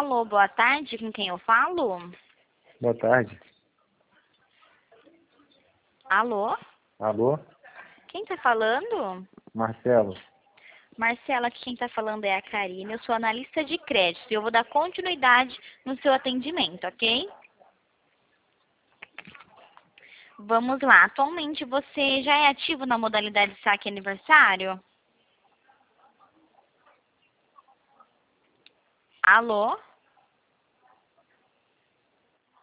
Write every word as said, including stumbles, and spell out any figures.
Alô, boa tarde, com quem eu falo? Boa tarde. Alô? Alô? Quem tá falando? Marcelo. Marcela, aqui quem tá falando é a Karine, eu sou analista de crédito e eu vou dar continuidade no seu atendimento, ok? Vamos lá, atualmente você já é ativo na modalidade saque aniversário? Alô?